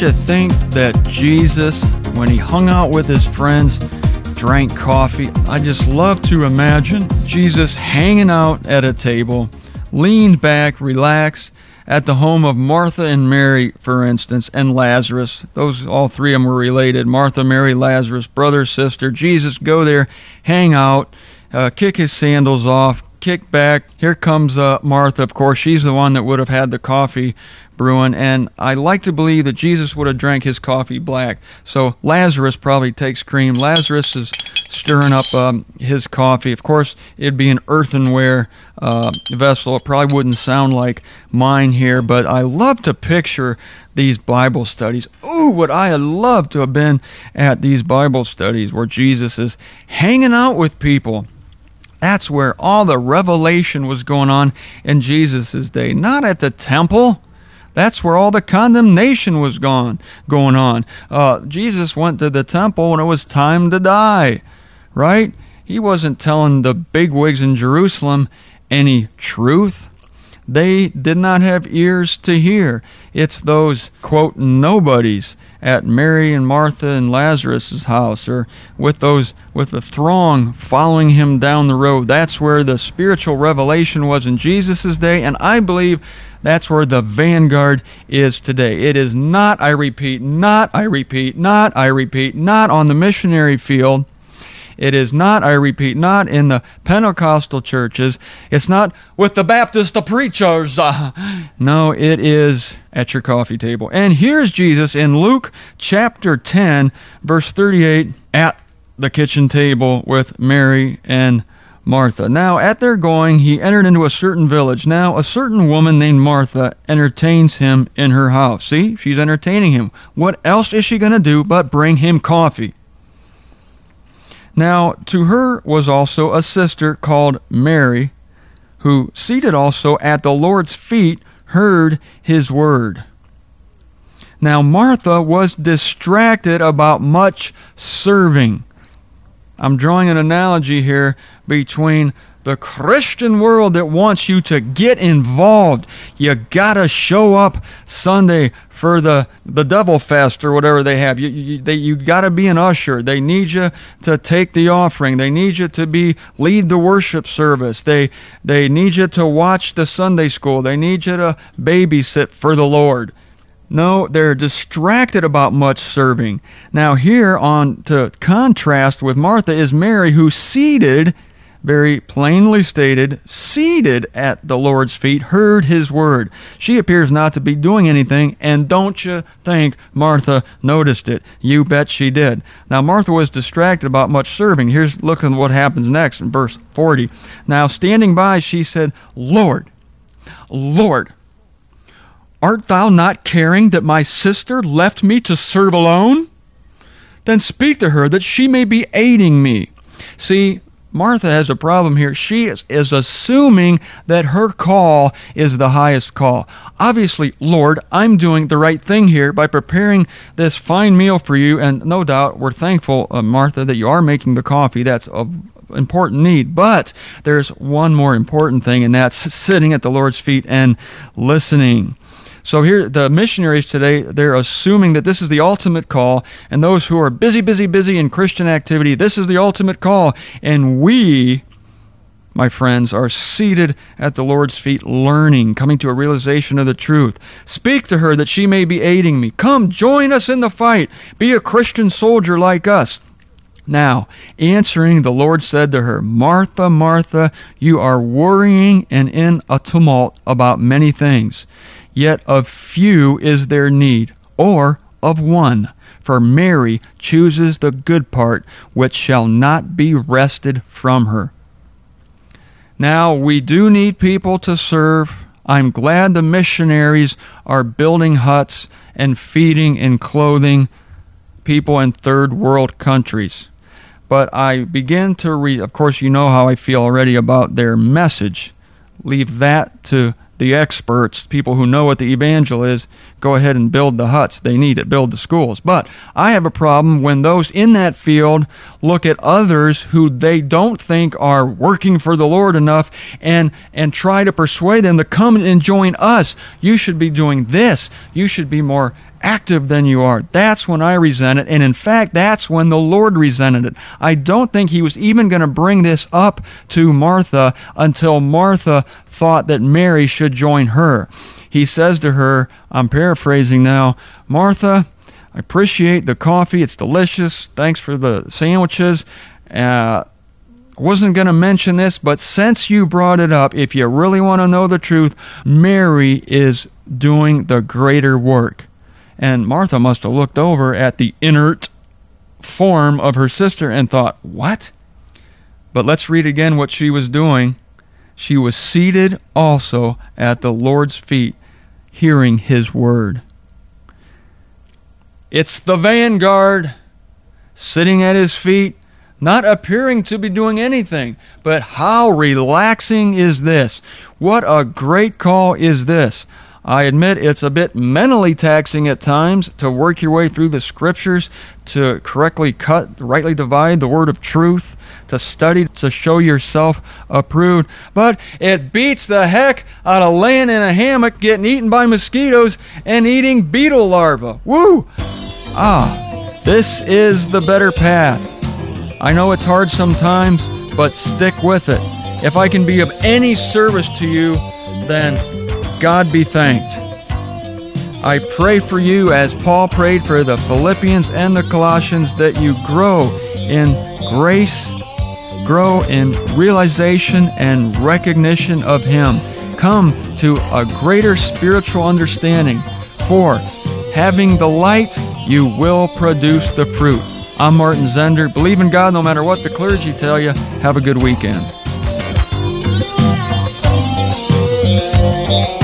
you think that Jesus, when he hung out with his friends, drank coffee? I just love to imagine Jesus hanging out at a table, leaned back, relaxed, at the home of Martha and Mary, for instance, and Lazarus. Those, all three of them were related. Martha, Mary, Lazarus, brother, sister. Jesus go there, hang out, kick his sandals off, kick back. Here comes Martha, of course. She's the one that would have had the coffee brewing, and I like to believe that Jesus would have drank his coffee black. So Lazarus probably takes cream. Lazarus is stirring up his coffee. Of course, it'd be an earthenware vessel. It probably wouldn't sound like mine here, but I love to picture these Bible studies. Ooh, would I love to have been at these Bible studies where Jesus is hanging out with people. That's where all the revelation was going on in Jesus' day, not at the temple. That's where all the condemnation was going on. Jesus went to the temple when it was time to die, right? He wasn't telling the bigwigs in Jerusalem any truth. They did not have ears to hear. It's those, quote, nobodies at Mary and Martha and Lazarus' house, or with the throng following him down the road. That's where the spiritual revelation was in Jesus' day, and I believe that's where the vanguard is today. It is not, I repeat, not on the missionary field. It is not, I repeat, not in the Pentecostal churches. It's not with the Baptist preachers. No, it is at your coffee table. And here's Jesus in Luke chapter 10, verse 38, at the kitchen table with Mary and Martha. Now, at their going, he entered into a certain village. Now, a certain woman named Martha entertains him in her house. See, she's entertaining him. What else is she going to do but bring him coffee? Now, to her was also a sister called Mary, who, seated also at the Lord's feet, heard his word. Now, Martha was distracted about much serving. I'm drawing an analogy here between the Christian world that wants you to get involved. You gotta show up Sunday for the Devil Fest or whatever they have. You gotta be an usher. They need you to take the offering. They need you to lead the worship service. They need you to watch the Sunday school. They need you to babysit for the Lord. No, they're distracted about much serving. Now here, on to contrast with Martha, is Mary, who's seated, very plainly stated, seated at the Lord's feet, heard his word. She appears not to be doing anything, and don't you think Martha noticed it? You bet she did. Now Martha was distracted about much serving. Look at what happens next in verse 40. Now standing by, she said, Lord, art thou not caring that my sister left me to serve alone? Then speak to her that she may be aiding me. See, Martha has a problem here. She is assuming that her call is the highest call. Obviously, Lord, I'm doing the right thing here by preparing this fine meal for you, and no doubt we're thankful, Martha, that you are making the coffee. That's of important need. But there's one more important thing, and that's sitting at the Lord's feet and listening. So here, the missionaries today, they're assuming that this is the ultimate call, and those who are busy in Christian activity, this is the ultimate call. And we, my friends, are seated at the Lord's feet, learning, coming to a realization of the truth. Speak to her that she may be aiding me. Come, join us in the fight. Be a Christian soldier like us. Now, answering, the Lord said to her, Martha, Martha, you are worrying and in a tumult about many things. Yet of few is there need, or of one. For Mary chooses the good part, which shall not be wrested from her. Now, we do need people to serve. I'm glad the missionaries are building huts and feeding and clothing people in third world countries. But I begin to read, of course, you know how I feel already about their message. Leave that to the experts, people who know what the evangel is. Go ahead and build the huts. They need it. Build the schools. But I have a problem when those in that field look at others who they don't think are working for the Lord enough and try to persuade them to come and join us. You should be doing this. You should be more active than you are. That's when I resent it. And in fact, that's when the Lord resented it. I don't think he was even going to bring this up to Martha until Martha thought that Mary should join her. He says to her, I'm paraphrasing now, Martha, I appreciate the coffee. It's delicious. Thanks for the sandwiches. I wasn't going to mention this, but since you brought it up, if you really want to know the truth, Mary is doing the greater work. And Martha must have looked over at the inert form of her sister and thought, what? But let's read again what she was doing. She was seated also at the Lord's feet, hearing his word. It's the vanguard sitting at his feet, not appearing to be doing anything. But how relaxing is this? What a great call is this? I admit it's a bit mentally taxing at times to work your way through the scriptures, to correctly cut, rightly divide the word of truth, to study, to show yourself approved. But it beats the heck out of laying in a hammock, getting eaten by mosquitoes, and eating beetle larvae. Woo! This is the better path. I know it's hard sometimes, but stick with it. If I can be of any service to you, then God be thanked. I pray for you as Paul prayed for the Philippians and the Colossians, that you grow in grace, grow in realization and recognition of Him. Come to a greater spiritual understanding. For having the light, you will produce the fruit. I'm Martin Zender. Believe in God no matter what the clergy tell you. Have a good weekend.